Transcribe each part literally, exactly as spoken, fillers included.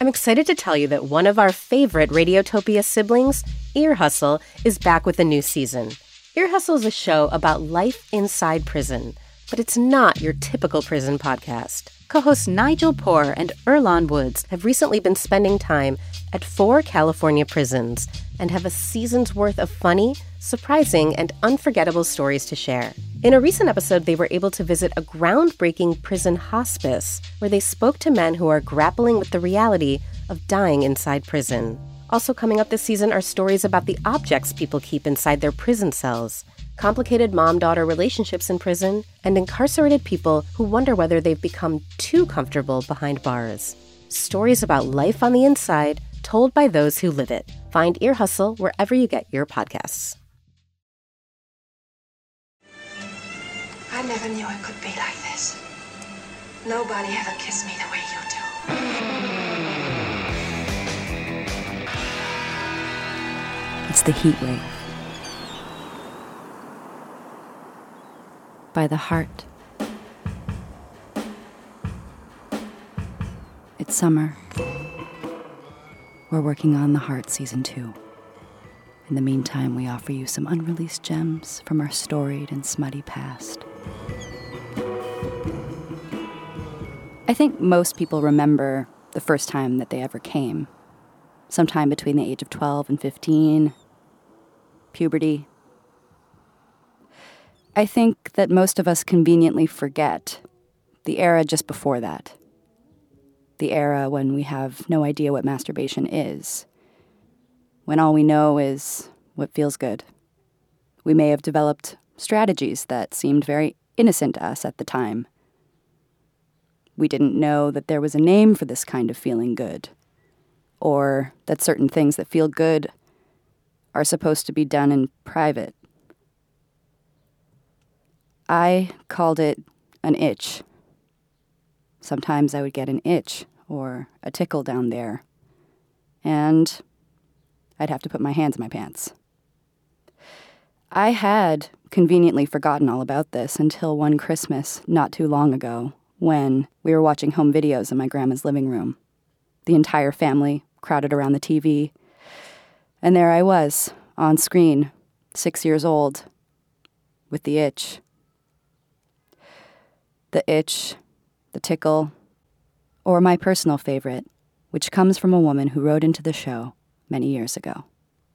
I'm excited to tell you that one of our favorite Radiotopia siblings, Ear Hustle, is back with a new season. Ear Hustle is a show about life inside prison, but it's not your typical prison podcast. Co-hosts Nigel Poor and Earlonne Woods have recently been spending time at four California prisons and have a season's worth of funny, surprising, and unforgettable stories to share. In a recent episode, they were able to visit a groundbreaking prison hospice where they spoke to men who are grappling with the reality of dying inside prison. Also coming up this season are stories about the objects people keep inside their prison cells, complicated mom-daughter relationships in prison, and incarcerated people who wonder whether they've become too comfortable behind bars. Stories about life on the inside, told by those who live it. Find Ear Hustle wherever you get your podcasts. I never knew it could be like this. Nobody ever kissed me the way you do. It's the heat wave. By the heart. It's summer. We're working on The Heart Season two. In the meantime, we offer you some unreleased gems from our storied and smutty past. I think most people remember the first time that they ever came. Sometime between the age of twelve and fifteen. Puberty. I think that most of us conveniently forget the era just before that. The era when we have no idea what masturbation is. When all we know is what feels good. We may have developed strategies that seemed very innocent to us at the time. We didn't know that there was a name for this kind of feeling good, or that certain things that feel good are supposed to be done in private. I called it an itch. Sometimes I would get an itch or a tickle down there, and I'd have to put my hands in my pants. I had conveniently forgotten all about this until one Christmas not too long ago when we were watching home videos in my grandma's living room. The entire family crowded around the T V, and there I was, on screen, six years old, with the itch. The itch, the tickle, or my personal favorite, which comes from a woman who wrote into the show many years ago.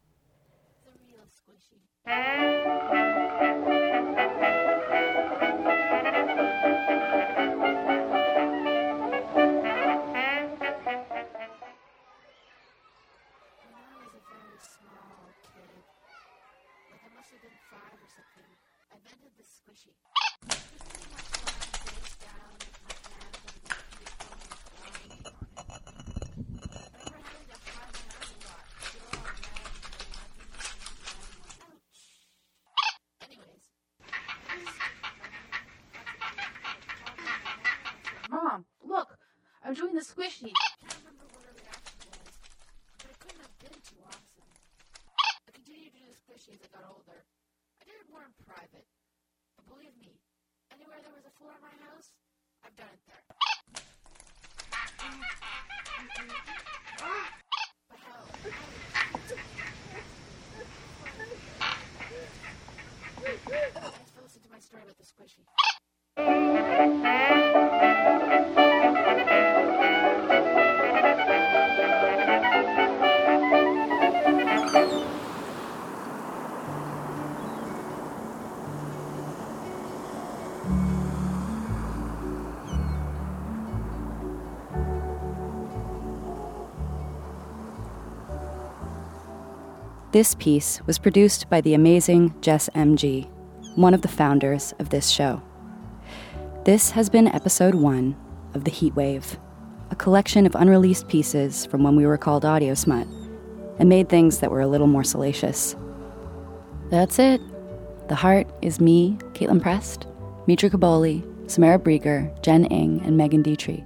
Mom, look, I'm doing the squishy. I can't remember what her reaction was, but it couldn't have been too awesome. I continued to do the squishy as I got older. I did it more in private, but believe me, anywhere there was a floor in my house, I've done it there. But hell, thanks for listening to my story about the squishy. This piece was produced by the amazing Jess M G, one of the founders of this show. This has been episode one of The Heat Wave, a collection of unreleased pieces from when we were called Audio Smut, and made things that were a little more salacious. That's it. The Heart is me, Caitlin Prest, Mitra Kaboli, Samara Brieger, Jen Ng, and Megan Dietrich.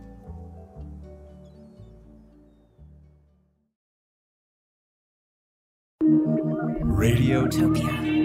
Radiotopia.